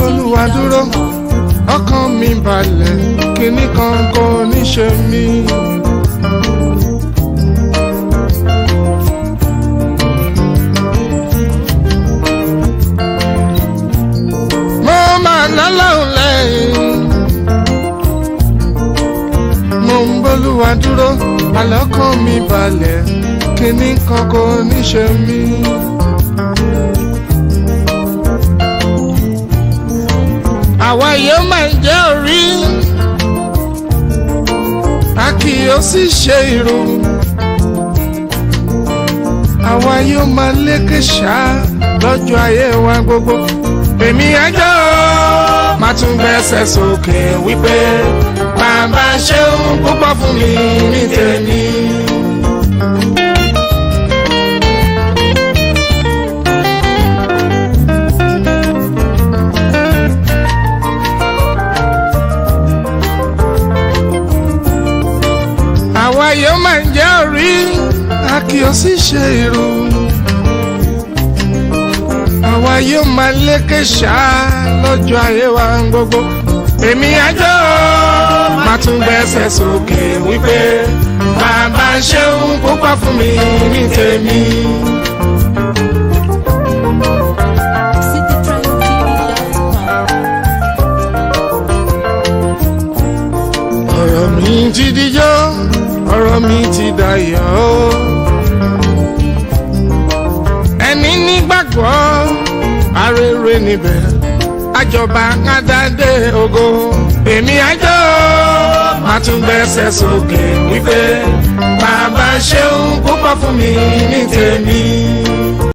b'Olúwa dúró ọkàn mi balẹ̀ kíní kan kò ní ṣe mí. mo máa lọ́lọ́run lẹ́yìn mo ń b'Olúwa dúró àlọ́kàn mi balẹ̀ kíní kan kò ní ṣe mí. àwa yóò máa jẹ́ orí a kì yóò sì ṣe irú àwa yóò máa lékè ṣá lọ́jọ́ ayé wa gbogbo. èmi àjọ máa tún gbẹ́sẹ̀ sókè wípé bàbá ṣeun púpọ̀ fún mi ní tèmi. àwa yóò máa jẹ́ orí a kì yóò sì ṣe irú àwa yóò máa lékè ṣá lọ́jọ́ ayé wa gbogbo. èmi àjọ máa tún gbẹ́sẹ̀ sókè wípé bàbá ṣeun púpọ̀ fún mi ní tèmi. ọ̀rọ̀ mi ti dijọ́ ọ̀rọ̀ mi ti dayọ̀ ẹni nígbàgbọ́ arére níbẹ̀ àjọba kádàdé ògo. èmi àjọ máa tún gbẹ́sẹ̀ sókè wípé bàbá ṣeun púpọ̀ fún mi ní tèmi.